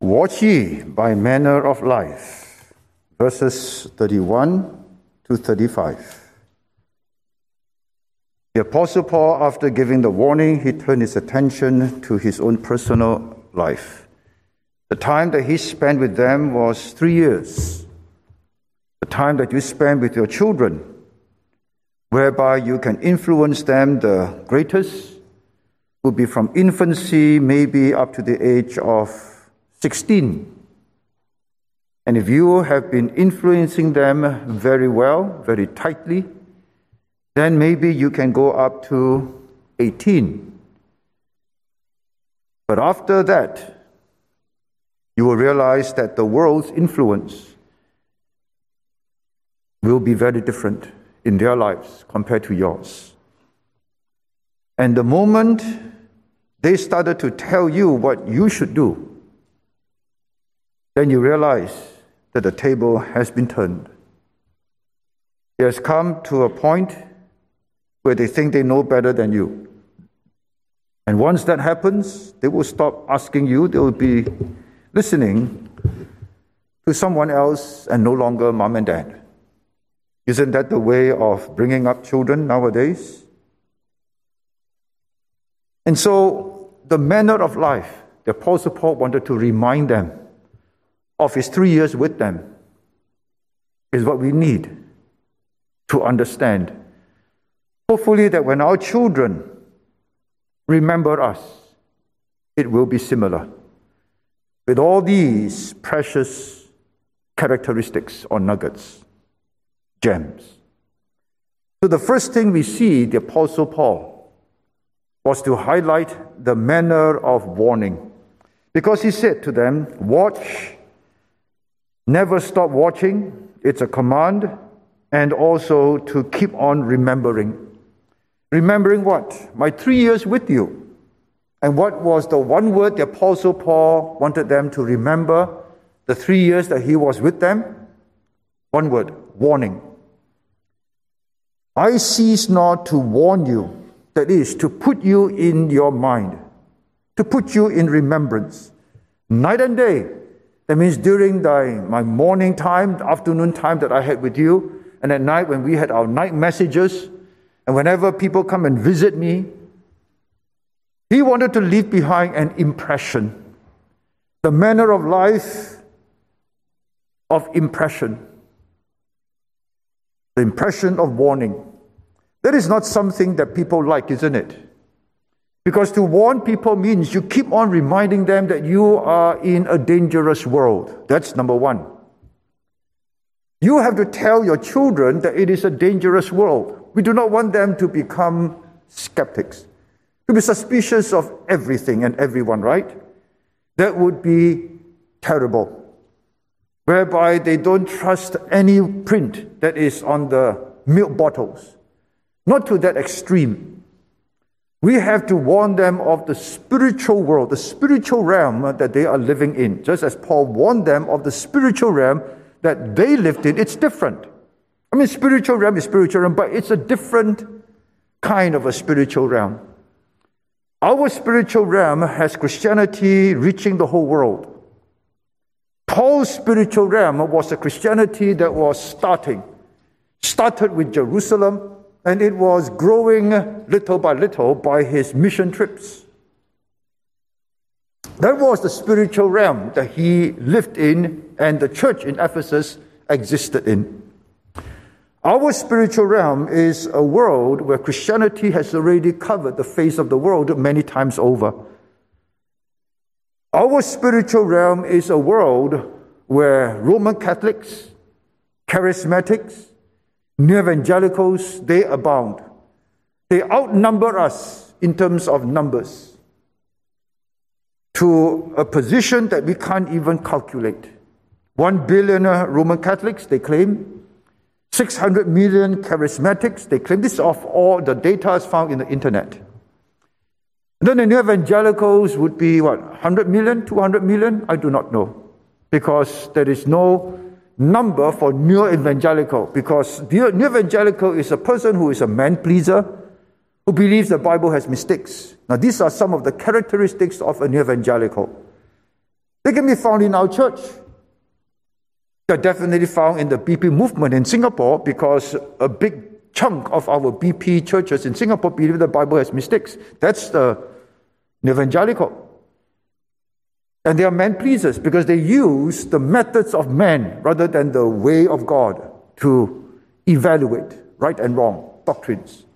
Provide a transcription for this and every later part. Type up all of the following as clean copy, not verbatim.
Watch ye by manner of life, verses 31 to 35. The Apostle Paul, after giving the warning, he turned his attention to his own personal life. The time that he spent with them was 3 years. The time that you spend with your children, whereby you can influence them the greatest, will be from infancy, maybe up to the age of 16. And if you have been influencing them very well, very tightly, then maybe you can go up to 18. But after that, you will realize that the world's influence will be very different in their lives compared to yours. And the moment they started to tell you what you should do, then you realize that the table has been turned. It has come to a point where they think they know better than you. And once that happens, they will stop asking you. They will be listening to someone else and no longer mom and dad. Isn't that the way of bringing up children nowadays? And so, the manner of life, the Apostle Paul wanted to remind them of his 3 years with them, is what we need to understand. Hopefully that when our children remember us, it will be similar, with all these precious characteristics or nuggets, gems. So the first thing we see, the Apostle Paul, was to highlight the manner of warning. Because he said to them, watch, never stop watching, it's a command, and also to keep on remembering. Remembering what? My 3 years with you. And what was the one word the Apostle Paul wanted them to remember the 3 years that he was with them? One word, warning. I cease not to warn you. That is, to put you in your mind, to put you in remembrance, night and day. That means during my morning time, the afternoon time that I had with you, and at night when we had our night messages, and whenever people come and visit me, he wanted to leave behind an impression, the manner of life of impression, the impression of warning. That is not something that people like, isn't it? Because to warn people means you keep on reminding them that you are in a dangerous world. That's number one. You have to tell your children that it is a dangerous world. We do not want them to become skeptics, to be suspicious of everything and everyone, right? That would be terrible. Whereby they don't trust any print that is on the milk bottles. Not to that extreme. We have to warn them of the spiritual world, the spiritual realm that they are living in. Just as Paul warned them of the spiritual realm that they lived in. It's different. I mean, spiritual realm is spiritual realm, but it's a different kind of a spiritual realm. Our spiritual realm has Christianity reaching the whole world. Paul's spiritual realm was a Christianity that was started with Jerusalem, and it was growing little by little by his mission trips. That was the spiritual realm that he lived in and the church in Ephesus existed in. Our spiritual realm is a world where Christianity has already covered the face of the world many times over. Our spiritual realm is a world where Roman Catholics, charismatics, New evangelicals, they abound. They outnumber us in terms of numbers to a position that we can't even calculate. 1 billion Roman Catholics, they claim. 600 million charismatics, they claim. This is of all the data is found in the internet. And then the new evangelicals would be 100 million, 200 million? I do not know. Because there is no number for new evangelical, because new evangelical is a person who is a man-pleaser, who believes the Bible has mistakes. Now, these are some of the characteristics of a new evangelical. They can be found in our church. They're definitely found in the BP movement in Singapore, because a big chunk of our BP churches in Singapore believe the Bible has mistakes. That's the evangelical. And they are man pleasers because they use the methods of man rather than the way of God to evaluate right and wrong doctrines.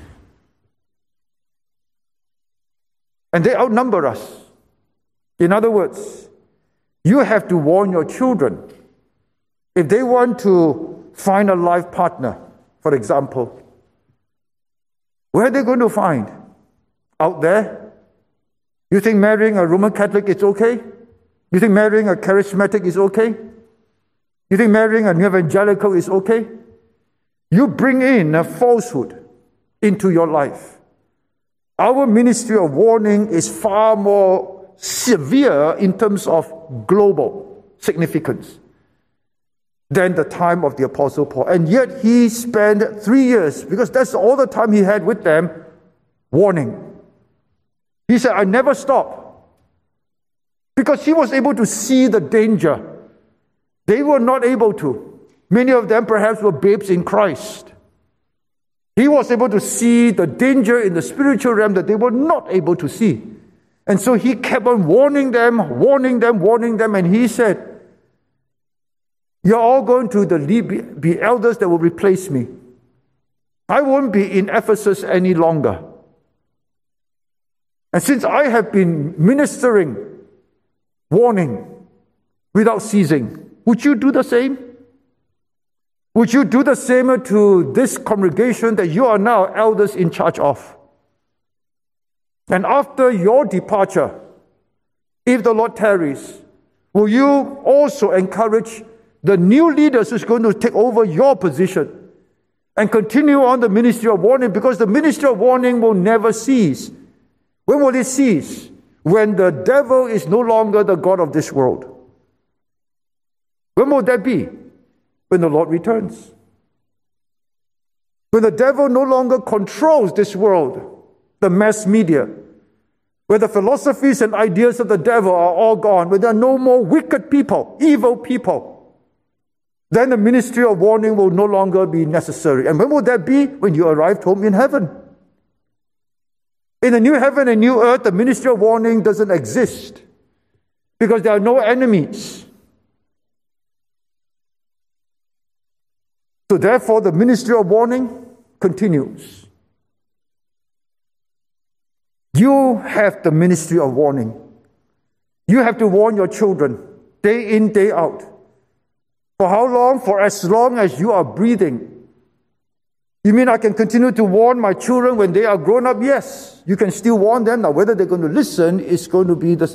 And they outnumber us. In other words, you have to warn your children. If they want to find a life partner, for example, where are they going to find? Out there? You think marrying a Roman Catholic is okay? You think marrying a charismatic is okay? You think marrying an evangelical is okay? You bring in a falsehood into your life. Our ministry of warning is far more severe in terms of global significance than the time of the Apostle Paul. And yet he spent 3 years, because that's all the time he had with them, warning. He said, I never stop. Because he was able to see the danger. They were not able to. Many of them perhaps were babes in Christ. He was able to see the danger in the spiritual realm that they were not able to see. And so he kept on warning them, and he said, you're all going to be elders that will replace me. I won't be in Ephesus any longer. And since I have been ministering, warning, without ceasing, would you do the same? Would you do the same to this congregation that you are now elders in charge of? And after your departure, if the Lord tarries, will you also encourage the new leaders who's going to take over your position and continue on the ministry of warning? Because the ministry of warning will never cease. When will it cease? When the devil is no longer the God of this world. When will that be? When the Lord returns. When the devil no longer controls this world, the mass media, where the philosophies and ideas of the devil are all gone, where there are no more wicked people, evil people, then the ministry of warning will no longer be necessary. And when will that be? When you arrive home in heaven. In the new heaven and new earth, the ministry of warning doesn't exist because there are no enemies. So therefore, the ministry of warning continues. You have the ministry of warning. You have to warn your children day in, day out. For how long? For as long as you are breathing. You mean I can continue to warn my children when they are grown up? Yes, you can still warn them. Now, whether they're going to listen is going to be the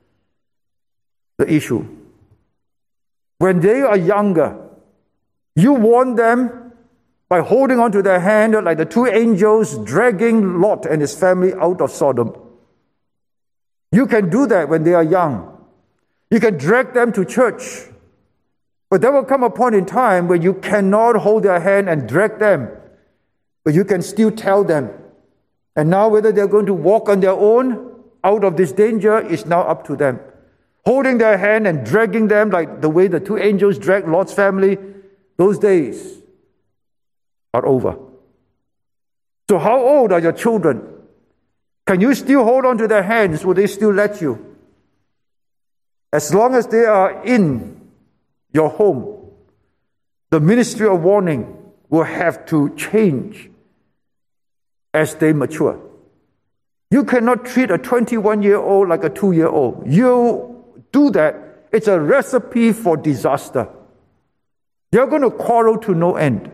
issue. When they are younger, you warn them by holding onto their hand like the two angels dragging Lot and his family out of Sodom. You can do that when they are young. You can drag them to church. But there will come a point in time where you cannot hold their hand and drag them. But you can still tell them. And now whether they're going to walk on their own out of this danger is now up to them. Holding their hand and dragging them like the way the two angels dragged Lot's family, those days are over. So how old are your children? Can you still hold on to their hands? Will they still let you? As long as they are in your home, the ministry of warning will have to change as they mature. You cannot treat a 21-year-old like a 2-year-old. You do that, it's a recipe for disaster. You're going to quarrel to no end.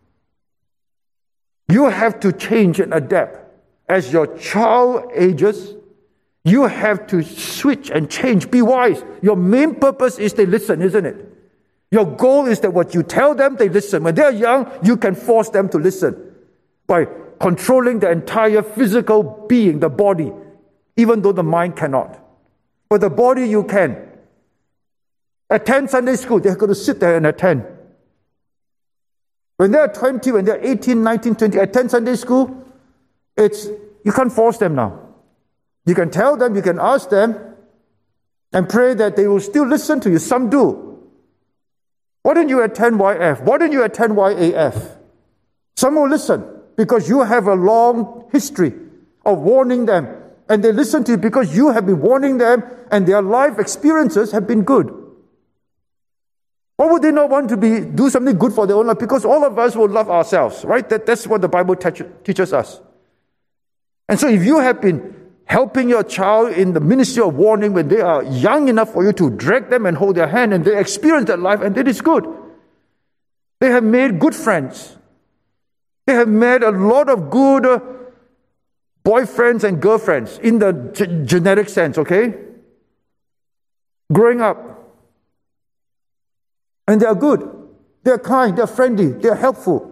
You have to change and adapt. As your child ages, you have to switch and change. Be wise. Your main purpose is they listen, isn't it? Your goal is that what you tell them, they listen. When they're young, you can force them to listen by controlling the entire physical being, the body, even though the mind cannot. But the body you can. Attend Sunday school, they're going to sit there and attend. When they're 20, when they're 18, 19, 20, attend Sunday school, you can't force them now. You can tell them, you can ask them, and pray that they will still listen to you. Some do. Why don't you attend YF? Why don't you attend YAF? Some will listen because you have a long history of warning them, and they listen to you because you have been warning them and their life experiences have been good. Why would they not want to do something good for their own life? Because all of us will love ourselves, right? That's what the Bible teaches us. And so if you have been helping your child in the ministry of warning when they are young enough for you to drag them and hold their hand, and they experience that life, and it is good. They have made good friends. They have made a lot of good boyfriends and girlfriends in the genetic sense, okay? Growing up. And they are good. They are kind. They are friendly. They are helpful.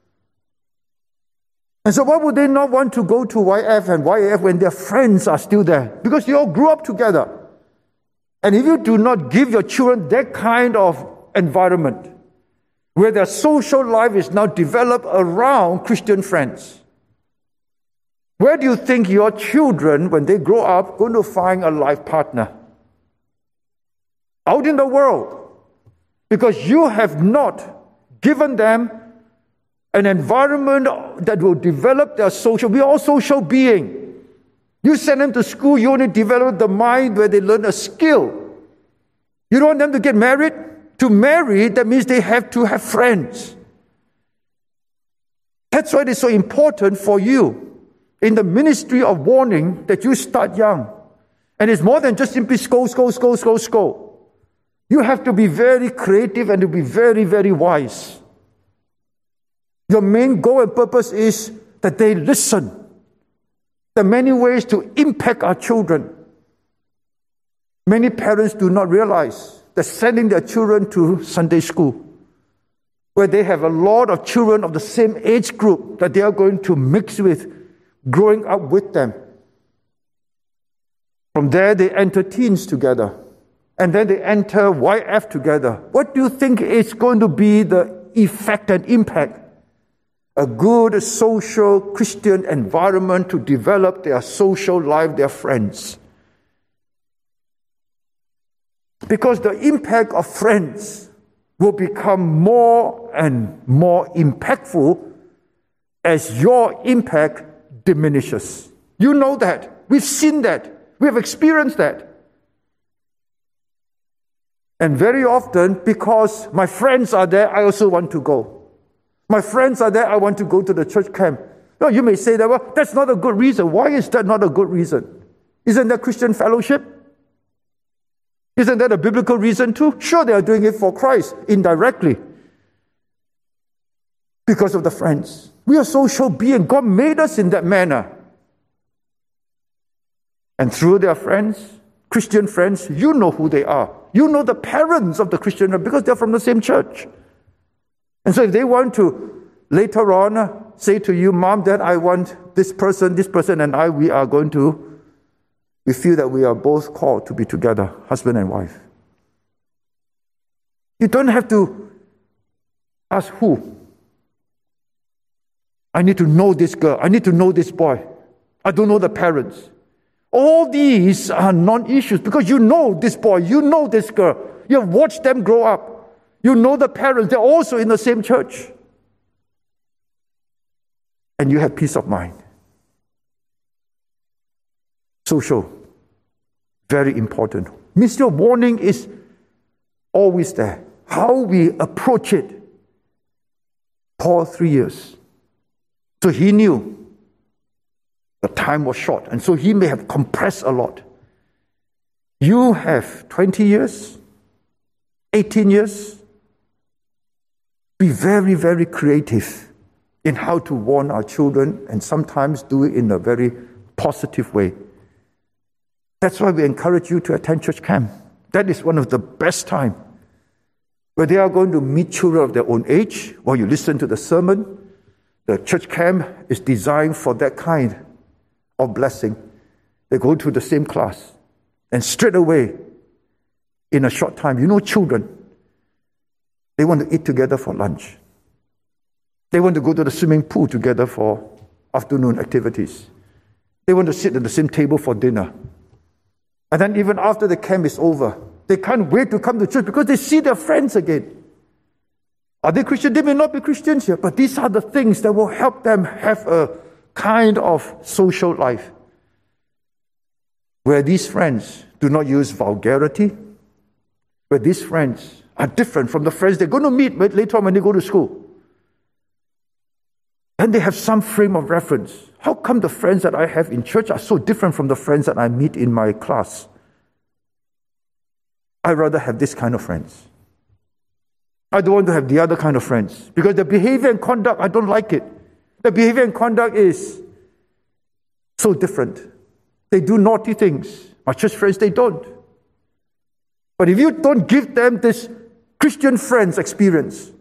And so why would they not want to go to YF and YAF when their friends are still there? Because you all grew up together. And if you do not give your children that kind of environment, where their social life is now developed around Christian friends, where do you think your children, when they grow up, going to find a life partner? Out in the world. Because you have not given them an environment that will develop their social. We are all social beings. You send them to school, you only develop the mind where they learn a skill. You don't want them to get married? To marry, that means they have to have friends. That's why it is so important for you in the ministry of warning that you start young. And it's more than just simply scold. You have to be very creative and to be very, very wise. Your main goal and purpose is that they listen. There are many ways to impact our children. Many parents do not realize that sending their children to Sunday school, where they have a lot of children of the same age group that they are going to mix with, growing up with them. From there, they enter teens together. And then they enter YF together. What do you think is going to be the effect and impact? A good social Christian environment to develop their social life, their friends. Because the impact of friends will become more and more impactful as your impact diminishes. You know that. We've seen that. We have experienced that. And very often, because my friends are there, I also want to go. My friends are there, I want to go to the church camp. No, you may say that, well, that's not a good reason. Why is that not a good reason? Isn't that Christian fellowship? Isn't that a biblical reason too? Sure, they are doing it for Christ, indirectly. Because of the friends. We are social beings. God made us in that manner. And through their friends, Christian friends, you know who they are. You know the parents of the Christian because they're from the same church. And so if they want to later on say to you, Mom, Dad, I want this person and I, we feel that we are both called to be together, husband and wife. You don't have to ask who. I need to know this girl. I need to know this boy. I don't know the parents. All these are non-issues because you know this boy, you know this girl. You have watched them grow up. You know the parents, they're also in the same church. And you have peace of mind. Social, very important. Ministry of warning is always there. How we approach it. Paul, 3 years. So he knew the time was short, and so he may have compressed a lot. You have 20 years, 18 years. Be very, very creative in how to warn our children, and sometimes do it in a very positive way. That's why we encourage you to attend church camp. That is one of the best times where they are going to meet children of their own age, while you listen to the sermon. The church camp is designed for that kind of blessing. They go to the same class, and straight away, in a short time, children, they want to eat together for lunch. They want to go to the swimming pool together for afternoon activities. They want to sit at the same table for dinner. And then even after the camp is over, they can't wait to come to church because they see their friends again. Are they Christian? They may not be Christians here, but these are the things that will help them have a kind of social life where these friends do not use vulgarity, where these friends are different from the friends they're going to meet later on when they go to school. And they have some frame of reference. How come the friends that I have in church are so different from the friends that I meet in my class? I'd rather have this kind of friends. I don't want to have the other kind of friends because the behavior and conduct, I don't like it. The behavior and conduct is so different. They do naughty things. My church friends, they don't. But if you don't give them this Christian friends experience,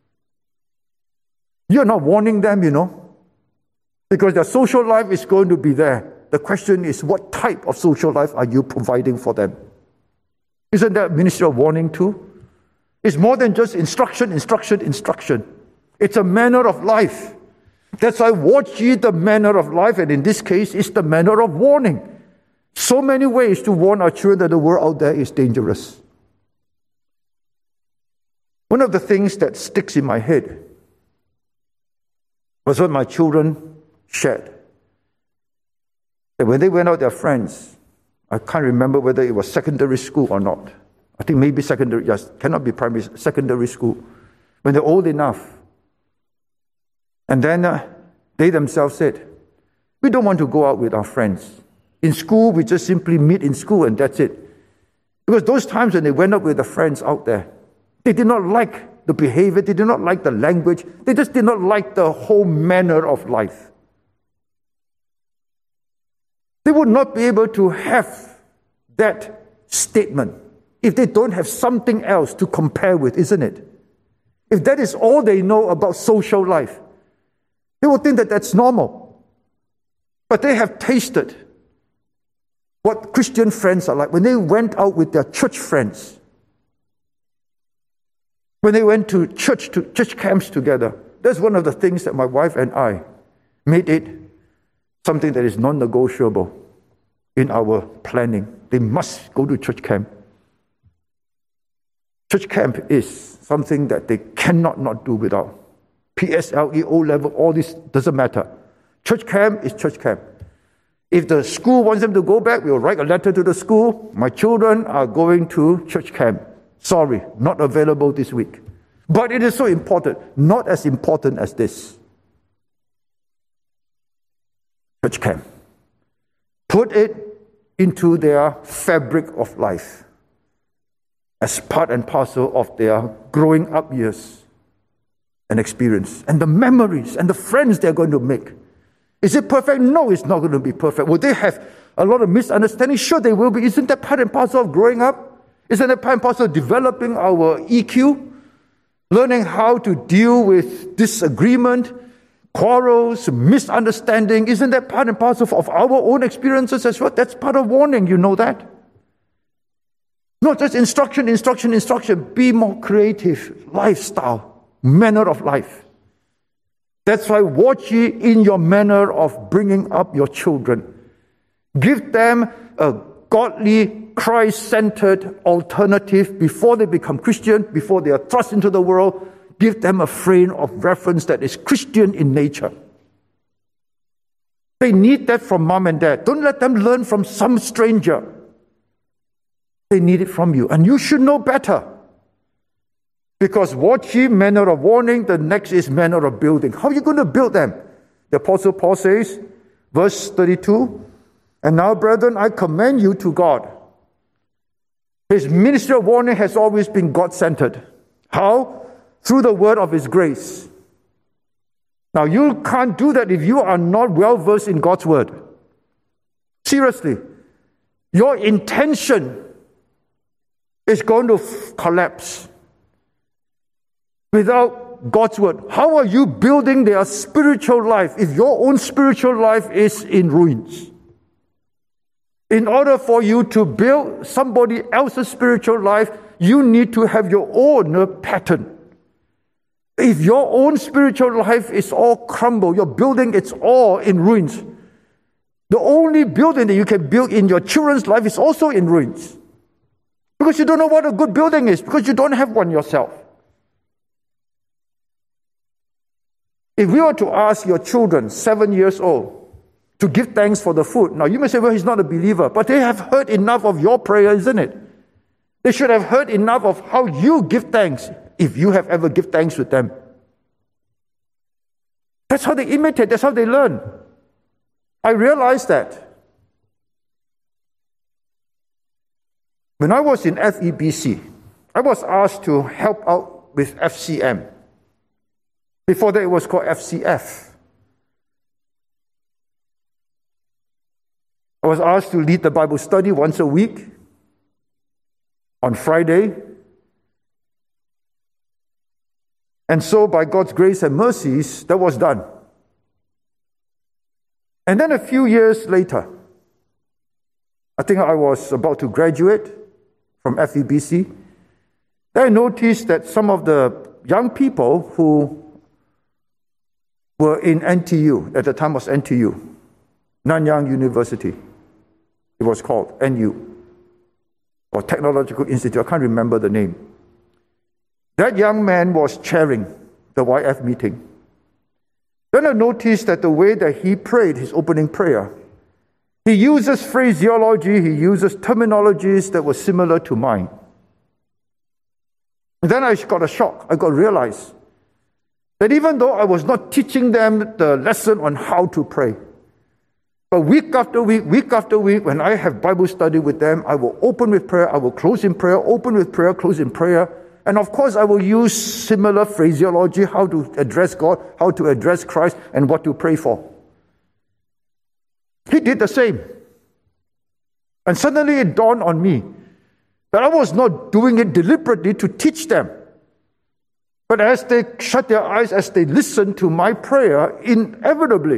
you're not warning them, because their social life is going to be there. The question is, what type of social life are you providing for them? Isn't that ministry of warning too? It's more than just instruction. It's a manner of life. That's why watch ye the manner of life, and in this case, it's the manner of warning. So many ways to warn our children that the world out there is dangerous. One of the things that sticks in my head was what my children shared. That when they went out with their friends, I can't remember whether it was secondary school or not. I think maybe secondary, yes, cannot be primary, secondary school. When they're old enough. And then they themselves said, we don't want to go out with our friends. In school, we just simply meet in school and that's it. Because those times when they went out with the friends out there, they did not like the behavior, they did not like the language, they just did not like the whole manner of life. They would not be able to have that statement if they don't have something else to compare with, isn't it? If that is all they know about social life, they will think that that's normal. But they have tasted what Christian friends are like. When they went out with their church friends, when they went to church camps together, that's one of the things that my wife and I made it something that is non-negotiable in our planning. They must go to church camp. Church camp is something that they cannot not do without. PSLE, O-level, all this doesn't matter. Church camp is church camp. If the school wants them to go back, we'll write a letter to the school. My children are going to church camp. Sorry, not available this week. But it is so important, not as important as this. Church camp. Put it into their fabric of life as part and parcel of their growing up years and experience, and the memories and the friends they're going to make. Is it perfect? No, it's not going to be perfect. Will they have a lot of misunderstanding? Sure, they will be. Isn't that part and parcel of growing up? Isn't that part and parcel of developing our EQ? Learning how to deal with disagreement, quarrels, misunderstanding. Isn't that part and parcel of our own experiences as well? That's part of warning, you know that. Not just instruction. Be more creative. Lifestyle, manner of life. That's why watch ye in your manner of bringing up your children. Give them a godly, Christ-centered alternative before they become Christian, before they are thrust into the world. Give them a frame of reference that is Christian in nature. They need that from mom and dad. Don't let them learn from some stranger. They need it from you. And you should know better. Because watch ye, manner of warning, the next is manner of building. How are you going to build them? The Apostle Paul says, verse 32, and now, brethren, I commend you to God. His ministry of warning has always been God-centered. How? Through the word of His grace. Now, you can't do that if you are not well-versed in God's word. Seriously. Your intention is going to collapse without God's word. How are you building their spiritual life if your own spiritual life is in ruins? In order for you to build somebody else's spiritual life, you need to have your own pattern. If your own spiritual life is all crumbled, your building it's all in ruins, The only building that you can build in your children's life is also in ruins. Because you don't know what a good building is, because you don't have one yourself. If we were to ask your children, 7 years old, to give thanks for the food, now you may say, well, he's not a believer, but they have heard enough of your prayer, isn't it? They should have heard enough of how you give thanks, if you have ever given thanks with them. That's how they imitate, that's how they learn. I realized that. When I was in FEBC, I was asked to help out with FCM. Before that, it was called FCF. I was asked to lead the Bible study once a week on Friday. And so, by God's grace and mercies, that was done. And then a few years later, I think I was about to graduate from FEBC, then I noticed that some of the young people who were in NTU, at the time was NTU, Nanyang University, it was called NU, or Technological Institute, I can't remember the name. That young man was chairing the YF meeting. Then I noticed that the way that he prayed his opening prayer, he uses phraseology, he uses terminologies that were similar to mine. And then I got a shock. I got to realize that even though I was not teaching them the lesson on how to pray, but week after week, when I have Bible study with them, I will open with prayer, I will close in prayer, open with prayer, close in prayer. And of course, I will use similar phraseology, how to address God, how to address Christ, and what to pray for. He did the same. And suddenly it dawned on me that I was not doing it deliberately to teach them. But as they shut their eyes, as they listened to my prayer, inevitably,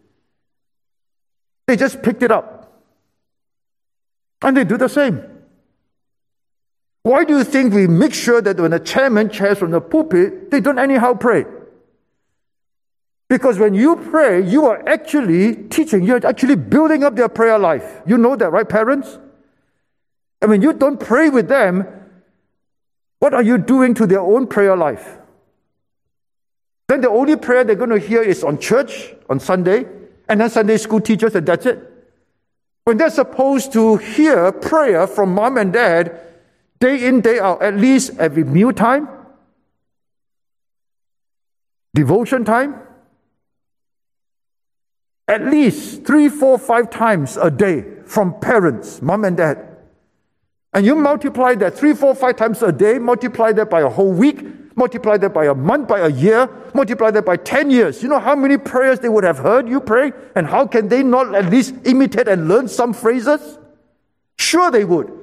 they just picked it up. And they do the same. Why do you think we make sure that when the chairman chairs from the pulpit, they don't anyhow pray? Because when you pray, you are actually teaching, you're actually building up their prayer life. You know that, right, parents? And when you don't pray with them, what are you doing to their own prayer life? Then the only prayer they're going to hear is on church, on Sunday, and then Sunday school teachers, and that's it. When they're supposed to hear prayer from mom and dad, day in, day out, at least every meal time, devotion time, at least 3, 4, 5 times a day from parents, mom and dad. And you multiply that 3, 4, 5 times a day, multiply that by a whole week, multiply that by a month, by a year, multiply that by 10 years. You know how many prayers they would have heard you pray? And how can they not at least imitate and learn some phrases? Sure they would.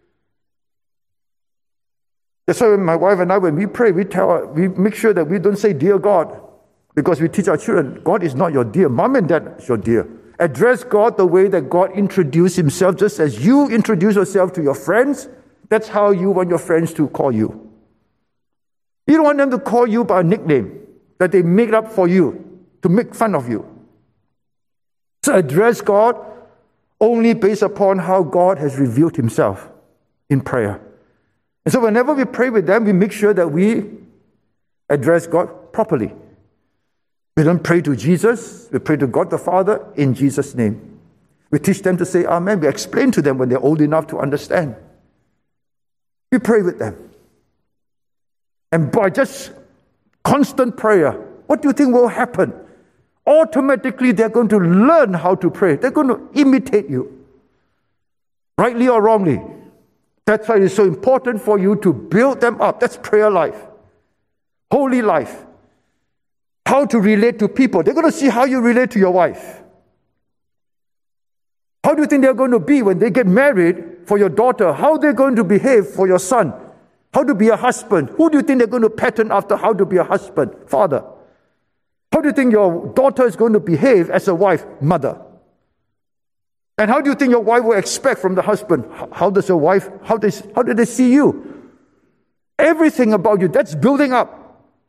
That's why my wife and I, when we pray, we make sure that we don't say, "Dear God," because we teach our children, God is not your dear. Mom and dad is your dear. Address God the way that God introduced himself, just as you introduce yourself to your friends. That's how you want your friends to call you. You don't want them to call you by a nickname that they make up for you, to make fun of you. So address God only based upon how God has revealed himself in prayer. And so whenever we pray with them, we make sure that we address God properly. We don't pray to Jesus, we pray to God the Father in Jesus' name. We teach them to say Amen. We explain to them when they're old enough to understand. We pray with them. And by just constant prayer, what do you think will happen? Automatically, they're going to learn how to pray. They're going to imitate you, rightly or wrongly. That's why it's so important for you to build them up. That's prayer life, holy life. How to relate to people. They're going to see how you relate to your wife. How do you think they're going to be when they get married for your daughter? How they're going to behave for your son? How to be a husband? Who do you think they're going to pattern after how to be a husband? Father. How do you think your daughter is going to behave as a wife? Mother. And how do you think your wife will expect from the husband? How does your wife, how do they see you? Everything about you, that's building up.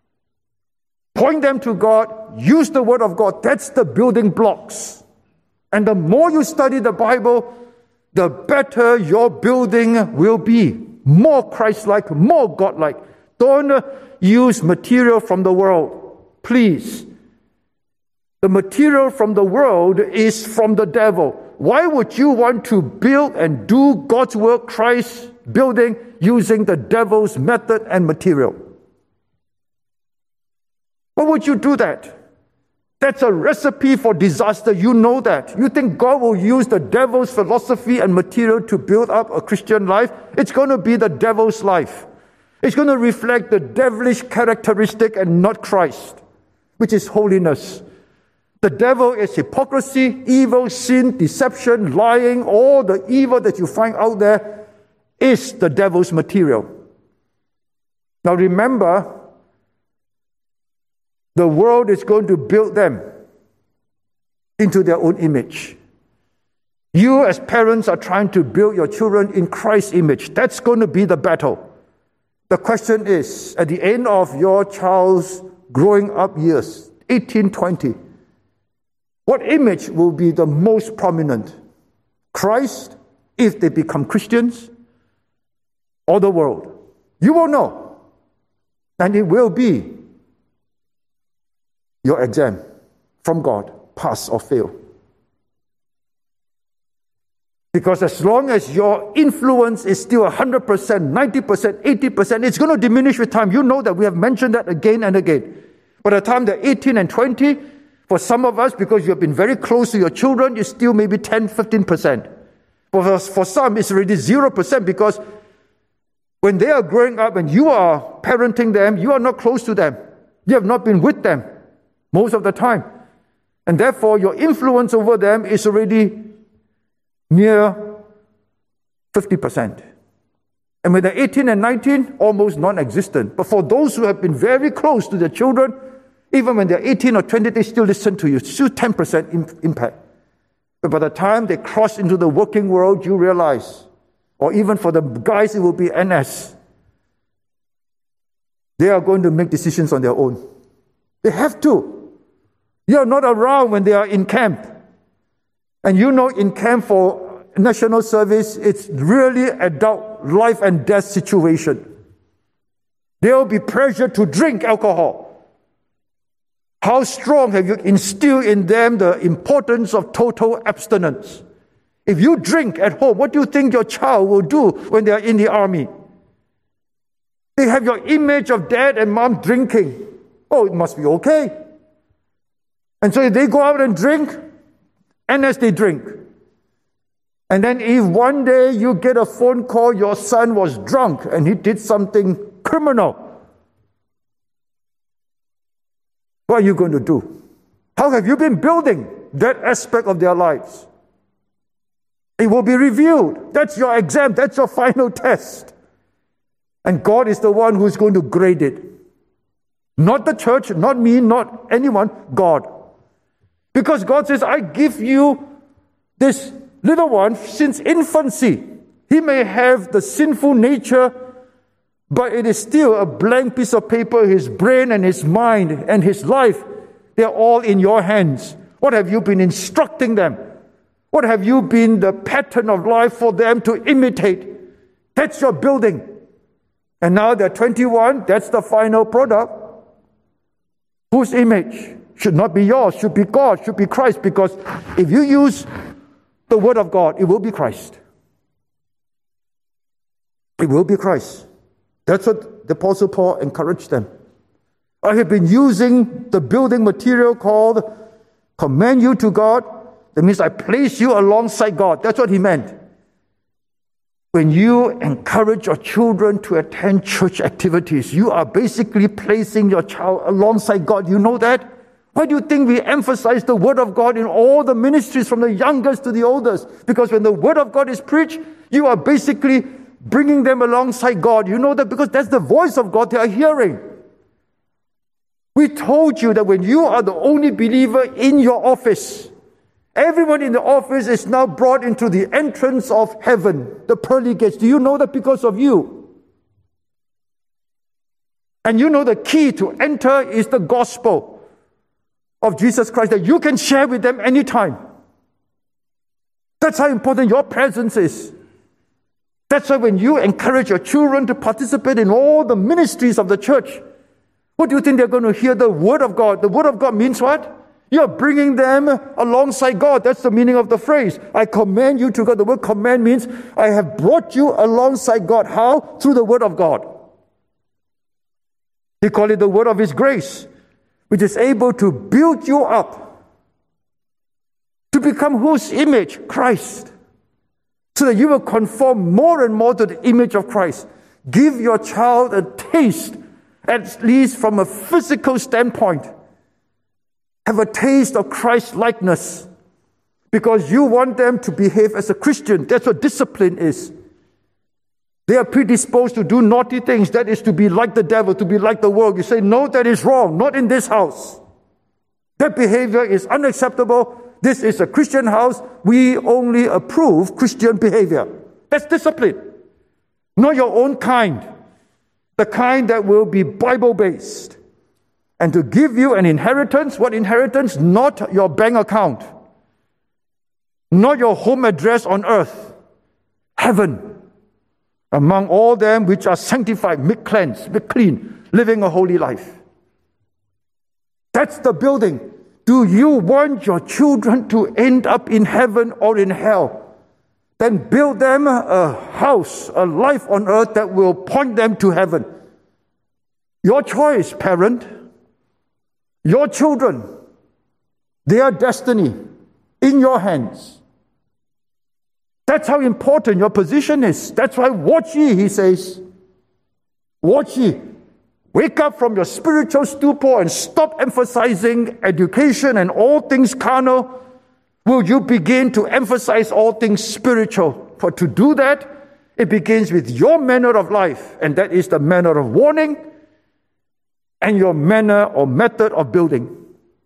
Point them to God, use the word of God, that's the building blocks. And the more you study the Bible, the better your building will be. More Christ-like, more God-like. Don't use material from the world, please. The material from the world is from the devil. Why would you want to build and do God's work, Christ building, using the devil's method and material? Why would you do that? That's a recipe for disaster. You know that. You think God will use the devil's philosophy and material to build up a Christian life? It's going to be the devil's life. It's going to reflect the devilish characteristic and not Christ, which is holiness. The devil is hypocrisy, evil, sin, deception, lying. All the evil that you find out there is the devil's material. Now remember, the world is going to build them into their own image. You as parents are trying to build your children in Christ's image. That's going to be the battle. The question is, at the end of your child's growing up years, 18, 20, what image will be the most prominent? Christ, if they become Christians, or the world? You will know. And it will be your exam from God, pass or fail. Because as long as your influence is still 100%, 90%, 80%, it's going to diminish with time. You know that. We have mentioned that again and again. By the time they're 18 and 20, for some of us, because you have been very close to your children, it's still maybe 10, 15%. But for some, it's already 0% because when they are growing up and you are parenting them, you are not close to them. You have not been with them most of the time. And therefore, your influence over them is already near 50%. And when they're 18 and 19, almost non-existent. But for those who have been very close to their children, even when they're 18 or 20, they still listen to you. Still 10% impact. But by the time they cross into the working world, you realize, or even for the guys, it will be NS. They are going to make decisions on their own. They have to. You are not around when they are in camp. And you know, in camp for national service, it's really adult life and death situation. There will be pressure to drink alcohol. How strong have you instilled in them the importance of total abstinence? If you drink at home, what do you think your child will do when they are in the army? They have your image of dad and mom drinking. Oh, it must be okay. And so if they go out and drink, and as they drink. And then if one day you get a phone call, your son was drunk and he did something criminal, what are you going to do? How have you been building that aspect of their lives? It will be reviewed. That's your exam. That's your final test. And God is the one who is going to grade it. Not the church, not me, not anyone, God. Because God says, I give you this little one since infancy. He may have the sinful nature, but it is still a blank piece of paper. His brain and his mind and his life, they're all in your hands. What have you been instructing them? What have you been the pattern of life for them to imitate? That's your building. And now they're 21, that's the final product. Whose image? Should not be yours, should be God, should be Christ. Because if you use the Word of God, it will be Christ. It will be Christ. That's what the Apostle Paul encouraged them. I have been using the building material called commend you to God. That means I place you alongside God. That's what he meant. When you encourage your children to attend church activities, you are basically placing your child alongside God. You know that? Why do you think we emphasize the Word of God in all the ministries from the youngest to the oldest? Because when the Word of God is preached, you are basically bringing them alongside God. You know that because that's the voice of God they are hearing. We told you that when you are the only believer in your office, everyone in the office is now brought into the entrance of heaven, the pearly gates. Do you know that because of you? And you know the key to enter is the gospel of Jesus Christ that you can share with them anytime. That's how important your presence is. That's why when you encourage your children to participate in all the ministries of the church, what do you think they're going to hear? The Word of God. The Word of God means what? You're bringing them alongside God. That's the meaning of the phrase. I commend you to God. The word commend means I have brought you alongside God. How? Through the Word of God. He called it the word of His grace, which is able to build you up to become whose image? Christ. So that you will conform more and more to the image of Christ. Give your child a taste, at least from a physical standpoint. Have a taste of Christ's likeness. Because you want them to behave as a Christian. That's what discipline is. They are predisposed to do naughty things. That is to be like the devil, to be like the world. You say, no, that is wrong. Not in this house. That behavior is unacceptable. This is a Christian house. We only approve Christian behavior. That's discipline. Not your own kind. The kind that will be Bible-based. And to give you an inheritance. What inheritance? Not your bank account. Not your home address on earth. Heaven. Among all them which are sanctified, make cleansed, make clean, living a holy life. That's the building. Do you want your children to end up in heaven or in hell? Then build them a house, a life on earth that will point them to heaven. Your choice, parent. Your children. Their destiny in your hands. That's how important your position is. That's why watch ye, he says. Watch ye. Wake up from your spiritual stupor and stop emphasizing education and all things carnal. Will you begin to emphasize all things spiritual? For to do that, it begins with your manner of life. And that is the manner of warning and your manner or method of building.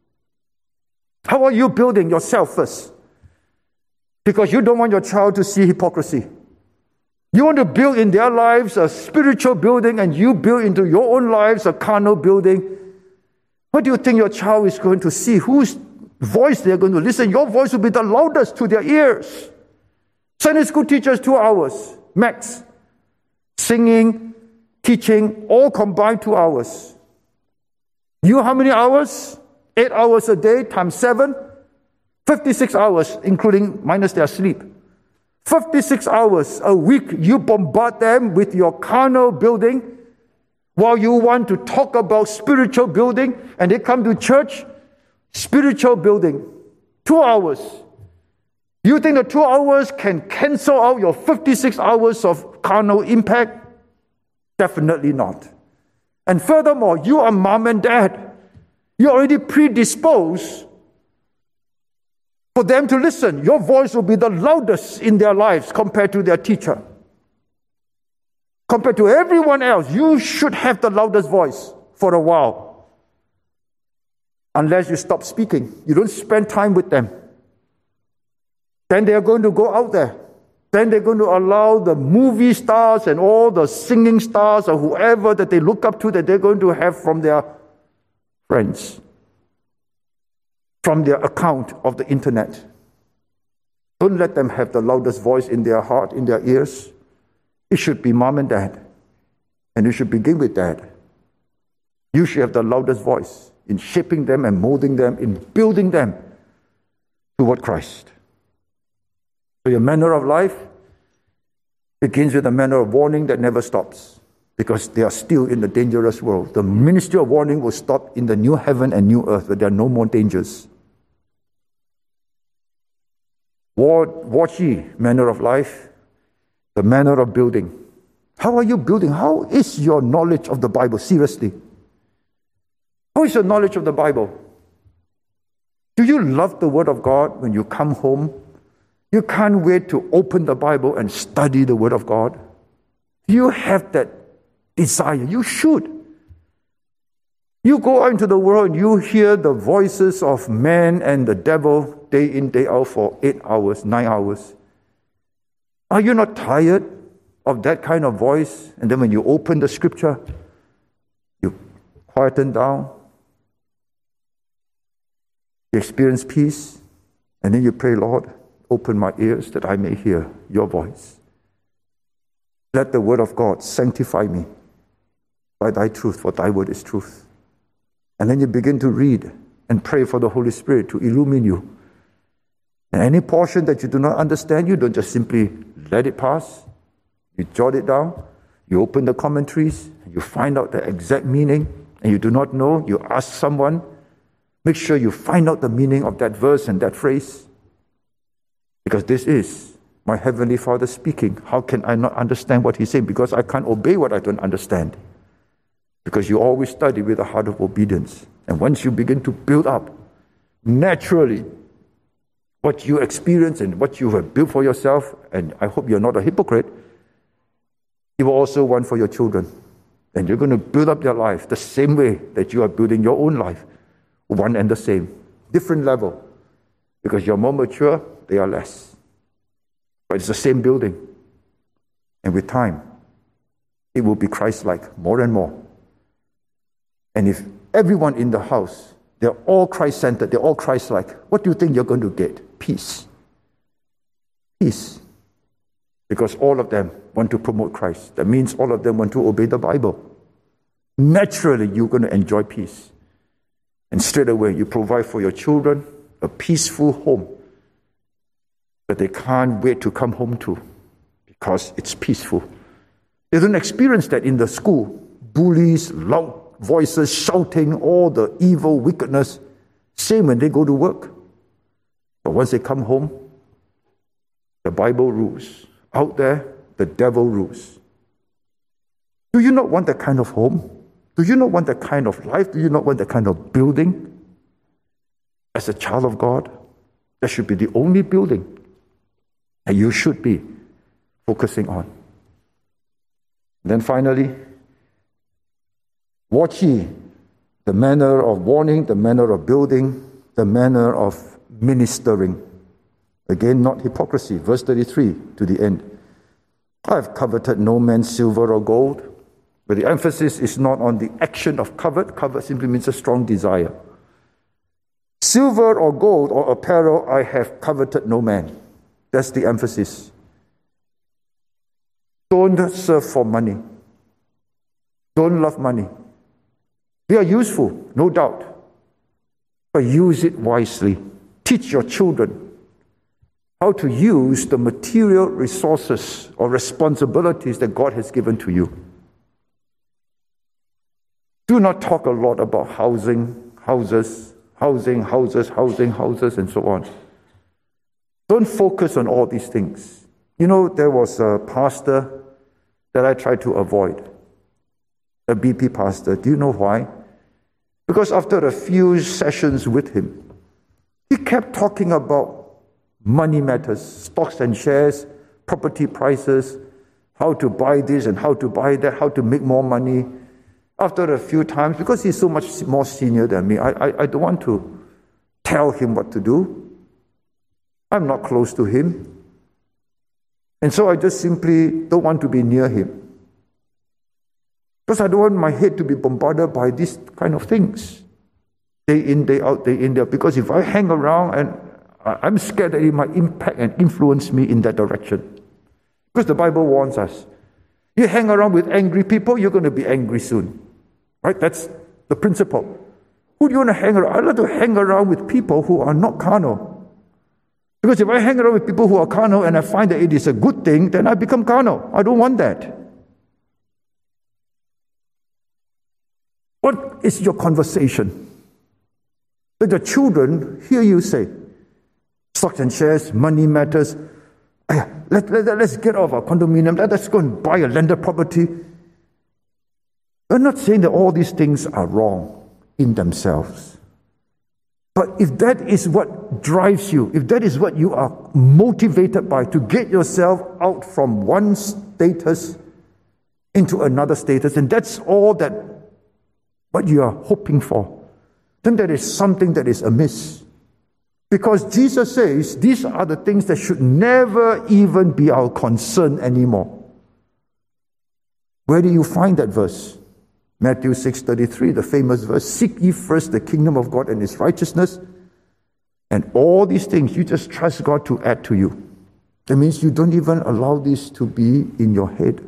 How are you building yourself first? Because you don't want your child to see hypocrisy. You want to build in their lives a spiritual building and you build into your own lives a carnal building. What do you think your child is going to see? Whose voice they're going to listen? Your voice will be the loudest to their ears. Sunday school teachers, 2 hours, max. Singing, teaching, all combined 2 hours. You how many hours? 8 hours a day times 7. 56 hours, including minus their sleep. 56 hours a week, you bombard them with your carnal building while you want to talk about spiritual building, and they come to church, spiritual building. 2 hours. You think the 2 hours can cancel out your 56 hours of carnal impact? Definitely not. And furthermore, you are mom and dad. You're already predisposed for them to listen. Your voice will be the loudest in their lives compared to their teacher. Compared to everyone else, you should have the loudest voice for a while. Unless you stop speaking. You don't spend time with them. Then they are going to go out there. Then they're going to allow the movie stars and all the singing stars or whoever that they look up to that they're going to have from their friends. From their account of the internet. Don't let them have the loudest voice in their heart, in their ears. It should be mom and dad. And you should begin with dad. You should have the loudest voice in shaping them and molding them, in building them toward Christ. So your manner of life begins with a manner of warning that never stops, because they are still in the dangerous world. The ministry of warning will stop in the new heaven and new earth, where there are no more dangers. Watch ye, manner of life, the manner of building. How are you building? How is your knowledge of the Bible? Seriously. How is your knowledge of the Bible? Do you love the Word of God when you come home? You can't wait to open the Bible and study the Word of God. Do you have that desire? You should. You go out into the world and you hear the voices of man and the devil day in, day out for 8 hours, 9 hours. Are you not tired of that kind of voice? And then when you open the scripture, you quieten down, you experience peace, and then you pray, Lord, open my ears that I may hear your voice. Let the word of God sanctify me by thy truth, for thy word is truth. And then you begin to read and pray for the Holy Spirit to illumine you. And any portion that you do not understand, you don't just simply let it pass. You jot it down. You open the commentaries. You find out the exact meaning. And you do not know, you ask someone. Make sure you find out the meaning of that verse and that phrase. Because this is my Heavenly Father speaking. How can I not understand what He's saying? Because I can't obey what I don't understand. Because you always study with a heart of obedience. And once you begin to build up, naturally, what you experience and what you have built for yourself, and I hope you're not a hypocrite, you will also want for your children. And you're going to build up their life the same way that you are building your own life. One and the same. Different level. Because you're more mature, they are less. But it's the same building. And with time, it will be Christ-like more and more. And if everyone in the house, they're all Christ-centered, they're all Christ-like, what do you think you're going to get? Peace. Peace. Because all of them want to promote Christ. That means all of them want to obey the Bible. Naturally, you're going to enjoy peace. And straight away, you provide for your children a peaceful home that they can't wait to come home to because it's peaceful. They don't experience that in the school. Bullies, loud voices, shouting, all the evil wickedness. Same when they go to work. But once they come home, the Bible rules. Out there, the devil rules. Do you not want that kind of home? Do you not want that kind of life? Do you not want that kind of building? As a child of God, that should be the only building that you should be focusing on. And then finally, watch ye the manner of warning, the manner of building, the manner of ministering. Again, not hypocrisy. Verse 33 to the end. I have coveted no man's silver or gold. But the emphasis is not on the action of covet. Covet simply means a strong desire. Silver or gold or apparel, I have coveted no man. That's the emphasis. Don't serve for money. Don't love money. They are useful, no doubt. But use it wisely. Teach your children how to use the material resources or responsibilities that God has given to you. Do not talk a lot about housing, houses, and so on. Don't focus on all these things. You know, there was a pastor that I tried to avoid, a BP pastor. Do you know why? Because after a few sessions with him, he kept talking about money matters, stocks and shares, property prices, how to buy this and how to buy that, how to make more money. After a few times, because he's so much more senior than me, I don't want to tell him what to do. I'm not close to him. And so I just simply don't want to be near him. Because I don't want my head to be bombarded by these kind of things. Day in, day out, day in, day out. Because if I hang around, and I'm scared that it might impact and influence me in that direction. Because the Bible warns us. You hang around with angry people, you're going to be angry soon. Right? That's the principle. Who do you want to hang around? I like to hang around with people who are not carnal. Because if I hang around with people who are carnal and I find that it is a good thing, then I become carnal. I don't want that. What is your conversation? Let the children hear you say, stocks and shares, money matters. Let's get off our condominium. Let's go and buy a landed property. I'm not saying that all these things are wrong in themselves. But if that is what drives you, if that is what you are motivated by to get yourself out from one status into another status, and that's all that what you are hoping for, then there is something that is amiss. Because Jesus says these are the things that should never even be our concern anymore. Where do you find that verse? Matthew 6:33, the famous verse, seek ye first the kingdom of God and His righteousness, And all these things, you just trust God to add to you. That means you don't even allow this to be in your head.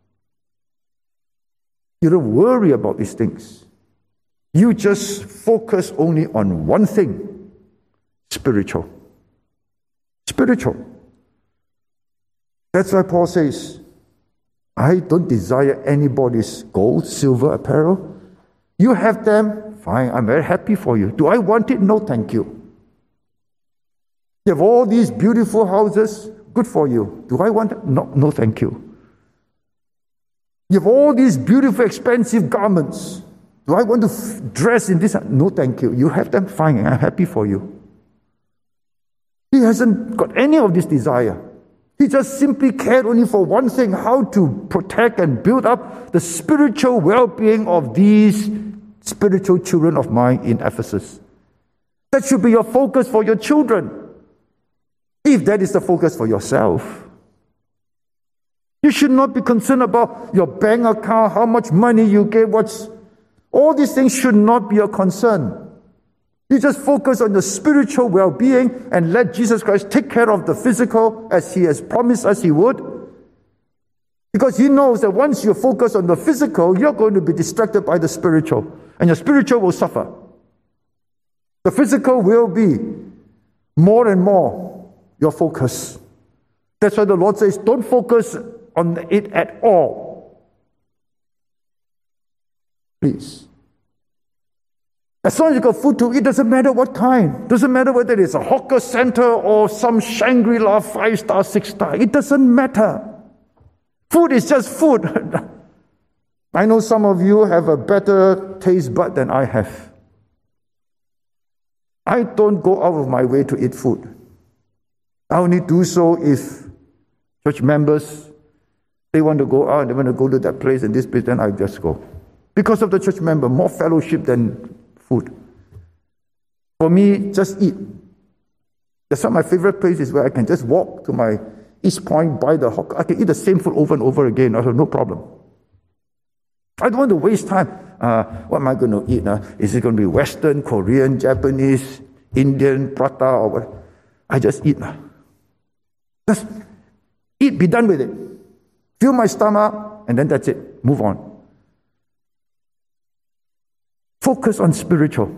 You don't worry about these things. You just focus only on one thing, spiritual. Spiritual. That's why Paul says, I don't desire anybody's gold, silver, apparel. You have them, fine, I'm very happy for you. Do I want it? No, thank you. You have all these beautiful houses, good for you. Do I want it? No, no, thank you. You have all these beautiful, expensive garments. Do I want to dress in this? No, thank you. You have them, fine, I'm happy for you. He hasn't got any of this desire. He just simply cared only for one thing, how to protect and build up the spiritual well-being of these spiritual children of mine in Ephesus. That should be your focus for your children. If that is the focus for yourself. You should not be concerned about your bank account, how much money you get, all these things should not be your concern. You just focus on the spiritual well-being and let Jesus Christ take care of the physical as He has promised us He would. Because He knows that once you focus on the physical, you're going to be distracted by the spiritual. And your spiritual will suffer. The physical will be more and more your focus. That's why the Lord says, don't focus on it at all. Please. As long as you got food to eat, doesn't matter what kind. Doesn't matter whether it's a hawker center or some Shangri-La 5-star, 6-star. It doesn't matter. Food is just food. I know some of you have a better taste bud than I have. I don't go out of my way to eat food. I only do so if church members, they want to go out, they want to go to that place and this place, then I just go. Because of the church member, more fellowship than food. For me, just eat. That's why my favorite place is where I can just walk to my East Point, buy the hawker. I can eat the same food over and over again. I have no problem. I don't want to waste time. What am I going to eat? Is it going to be Western, Korean, Japanese, Indian, prata, or what? I just eat. Just eat, be done with it. Fill my stomach, and then that's it. Move on. Focus on spiritual.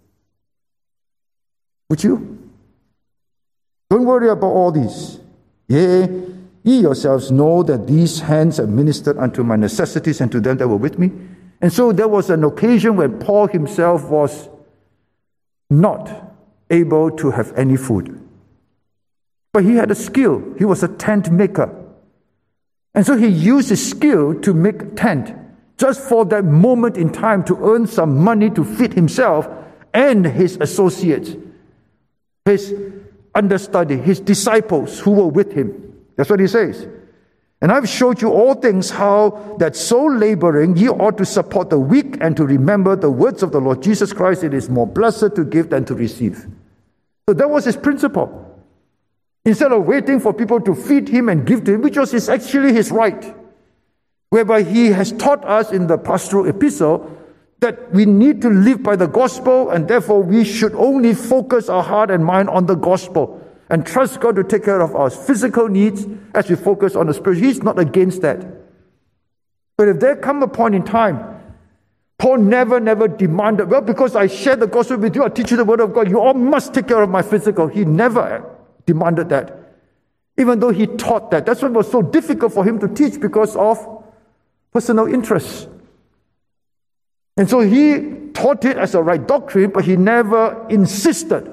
Would you? Don't worry about all these. Yea, ye yourselves know that these hands have ministered unto my necessities and to them that were with me. And so there was an occasion when Paul himself was not able to have any food. But he had a skill. He was a tent maker. And so he used his skill to make a tent just for that moment in time to earn some money to feed himself and his associates, his understudy, his disciples who were with him. That's what he says. And I've showed you all things how that so laboring ye ought to support the weak and to remember the words of the Lord Jesus Christ. It is more blessed to give than to receive. So that was his principle. Instead of waiting for people to feed him and give to him, which was actually his right, whereby he has taught us in the pastoral epistle that we need to live by the gospel, and therefore we should only focus our heart and mind on the gospel and trust God to take care of our physical needs as we focus on the spiritual. He's not against that. But if there come a point in time, Paul never demanded, well, because I share the gospel with you, I teach you the word of God, you all must take care of my physical. He never demanded that. Even though he taught that. That's what was so difficult for him to teach because of personal interests. And so he taught it as a right doctrine, but he never insisted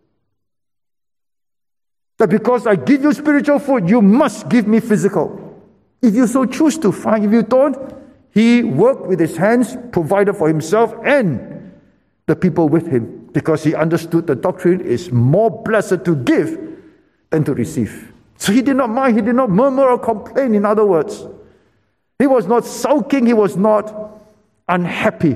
that because I give you spiritual food, you must give me physical. If you so choose to, fine. If you don't, he worked with his hands, provided for himself and the people with him, because he understood the doctrine is more blessed to give than to receive. So he did not mind, he did not murmur or complain, in other words. He was not sulking, he was not unhappy.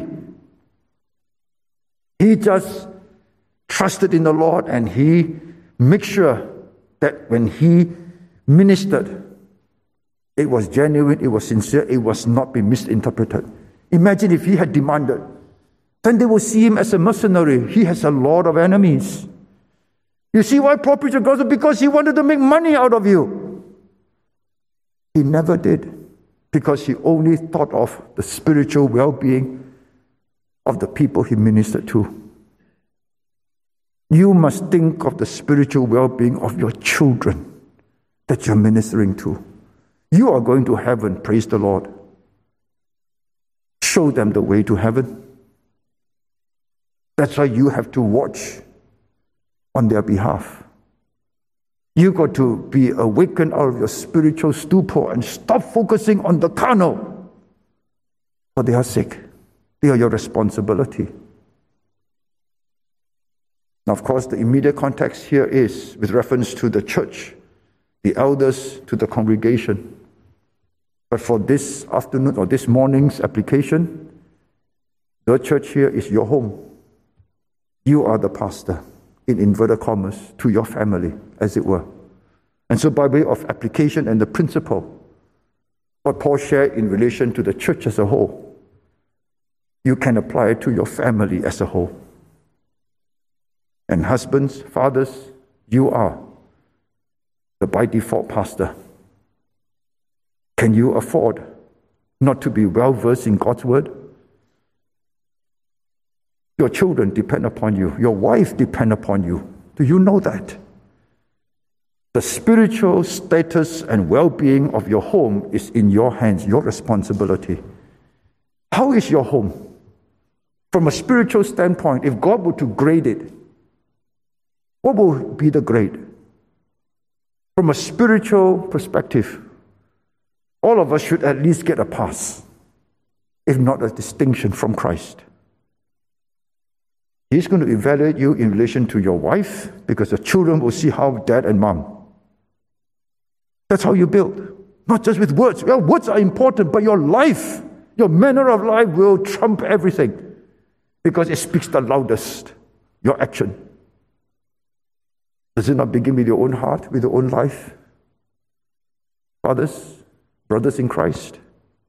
He just trusted in the Lord, and he made sure that when he ministered, it was genuine, it was sincere, it was not be misinterpreted. Imagine if he had demanded, then they will see him as a mercenary. He has a lot of enemies. You see why Paul preached the gospel? Because he wanted to make money out of you. He never did, because he only thought of the spiritual well-being of the people he ministered to. You must think of the spiritual well-being of your children that you're ministering to. You are going to heaven, praise the Lord. Show them the way to heaven. That's why you have to watch on their behalf. You got to be awakened out of your spiritual stupor and stop focusing on the carnal. For they are sick. They are your responsibility. Now, of course, the immediate context here is with reference to the church, the elders, to the congregation. But for this afternoon or this morning's application, the church here is your home. You are the pastor, in inverted commas, to your family, as it were. And so by way of application and the principle, what Paul shared in relation to the church as a whole, you can apply it to your family as a whole. And husbands, fathers, you are the by default pastor. Can you afford not to be well versed in God's word? Your children depend upon you. Your wife depends upon you. Do you know that? The spiritual status and well-being of your home is in your hands, your responsibility. How is your home? From a spiritual standpoint, if God were to grade it, what will be the grade? From a spiritual perspective, all of us should at least get a pass, if not a distinction from Christ. He's going to evaluate you in relation to your wife, because the children will see how dad and mom. That's how you build. Not just with words. Well, words are important, but your life, your manner of life will trump everything, because it speaks the loudest. Your action. Does it not begin with your own heart, with your own life? Fathers, brothers in Christ.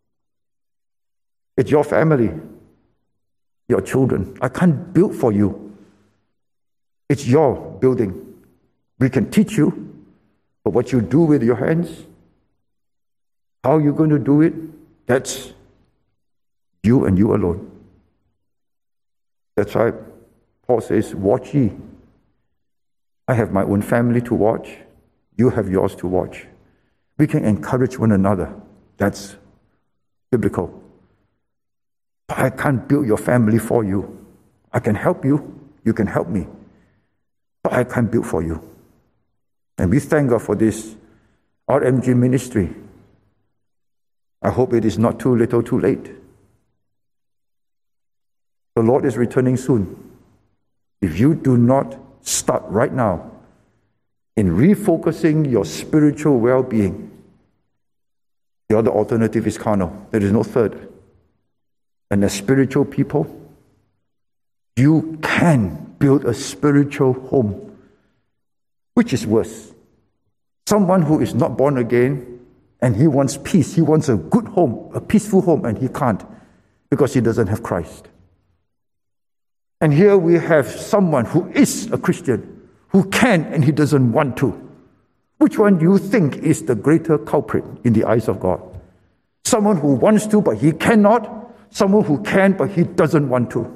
It's your family, your children. I can't build for you. It's your building. We can teach you, but what you do with your hands, how you're going to do it, that's you and you alone. That's why Paul says, watch ye. I have my own family to watch. You have yours to watch. We can encourage one another. That's biblical. But I can't build your family for you. I can help you. You can help me. But I can't build for you. And we thank God for this RMG ministry. I hope it is not too little, too late. The Lord is returning soon. If you do not start right now in refocusing your spiritual well-being, the other alternative is carnal. There is no third. And as spiritual people, you can build a spiritual home. Which is worse? Someone who is not born again and he wants peace, he wants a good home, a peaceful home, and he can't because he doesn't have Christ. And here we have someone who is a Christian, who can and he doesn't want to. Which one do you think is the greater culprit in the eyes of God? Someone who wants to but he cannot, someone who can but he doesn't want to.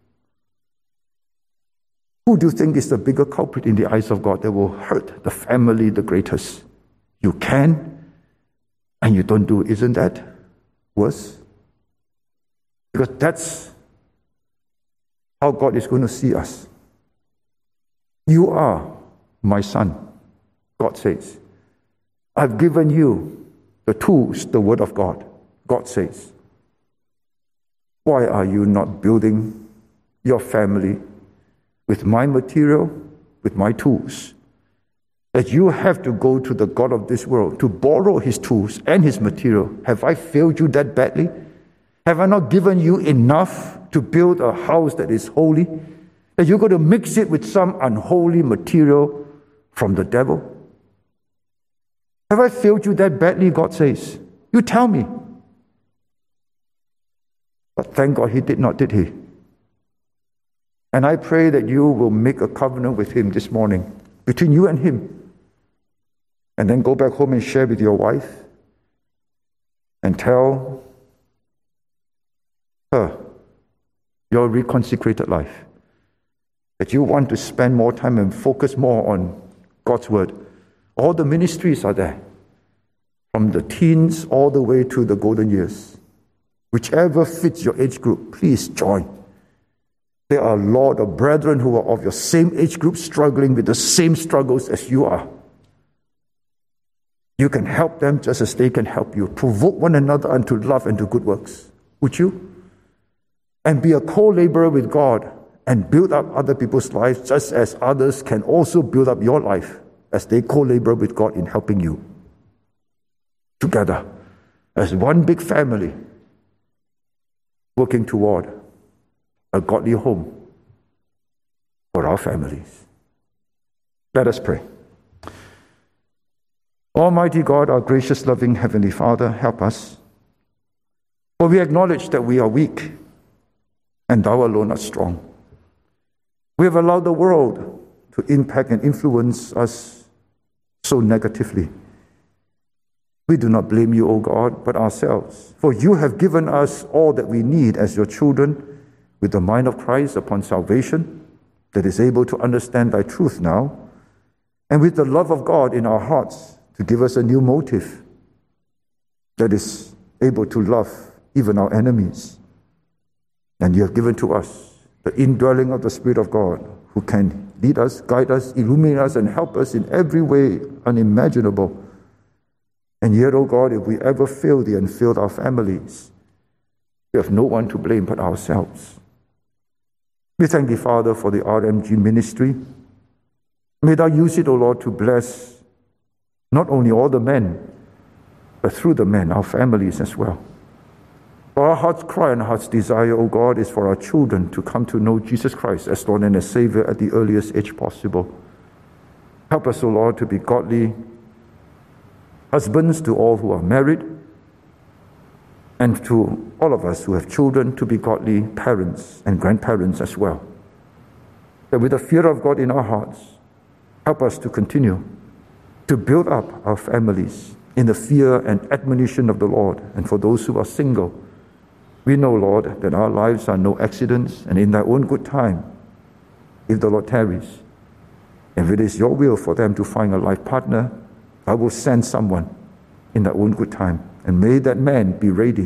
Who do you think is the bigger culprit in the eyes of God that will hurt the family the greatest? You can and you don't do it. Isn't that worse? Because that's how God is going to see us. You are my son, God says. I've given you the tools, the word of God, God says. Why are you not building your family with my material, with my tools? That you have to go to the God of this world to borrow his tools and his material. Have I failed you that badly? Have I not given you enough to build a house that is holy? That you're going to mix it with some unholy material from the devil? Have I failed you that badly, God says? You tell me. But thank God he did not, did he? And I pray that you will make a covenant with him this morning between you and him. And then go back home and share with your wife and tell her your reconsecrated life, that you want to spend more time and focus more on God's word. All the ministries are there, from the teens all the way to the golden years. Whichever fits your age group, please join. There are a lot of brethren who are of your same age group struggling with the same struggles as you are. You can help them just as they can help you. Provoke one another unto love and to good works. Would you? And be a co-laborer with God and build up other people's lives just as others can also build up your life as they co-labor with God in helping you. Together, as one big family, working toward a godly home for our families. Let us pray. Almighty God, our gracious, loving Heavenly Father, help us. For we acknowledge that we are weak and Thou alone art strong. We have allowed the world to impact and influence us so negatively. We do not blame You, O God, but ourselves. For You have given us all that we need as Your children, with the mind of Christ upon salvation, that is able to understand Thy truth now, and with the love of God in our hearts to give us a new motive that is able to love even our enemies. And You have given to us the indwelling of the Spirit of God, who can lead us, guide us, illuminate us, and help us in every way unimaginable. And yet, O God, if we ever fail Thee and failed our families, we have no one to blame but ourselves. We thank Thee, Father, for the RMG ministry. May Thou use it, O Lord, to bless not only all the men, but through the men, our families as well. For our heart's cry and heart's desire, O God, is for our children to come to know Jesus Christ as Lord and as Savior at the earliest age possible. Help us, O Lord, to be godly husbands to all who are married, and to all of us who have children to be godly parents and grandparents as well. That with the fear of God in our hearts, help us to continue to build up our families in the fear and admonition of the Lord. And for those who are single, we know, Lord, that our lives are no accidents, and in Thy own good time, if the Lord tarries, if it is Your will for them to find a life partner, I will send someone in Thy own good time. And may that man be ready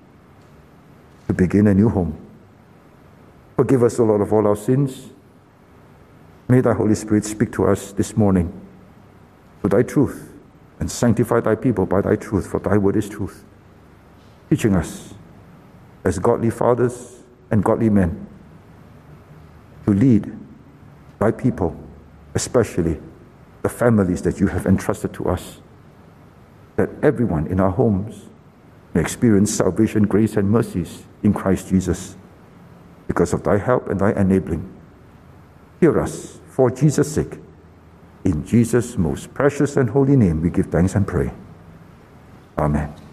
to begin a new home. Forgive us, O Lord, of all our sins. May Thy Holy Spirit speak to us this morning with Thy truth, and sanctify Thy people by Thy truth, for Thy word is truth. Teaching us as godly fathers and godly men to lead Thy people, especially the families that You have entrusted to us, that everyone in our homes may experience salvation, grace, and mercies in Christ Jesus because of Thy help and Thy enabling. Hear us for Jesus' sake. In Jesus' most precious and holy name we give thanks and pray. Amen.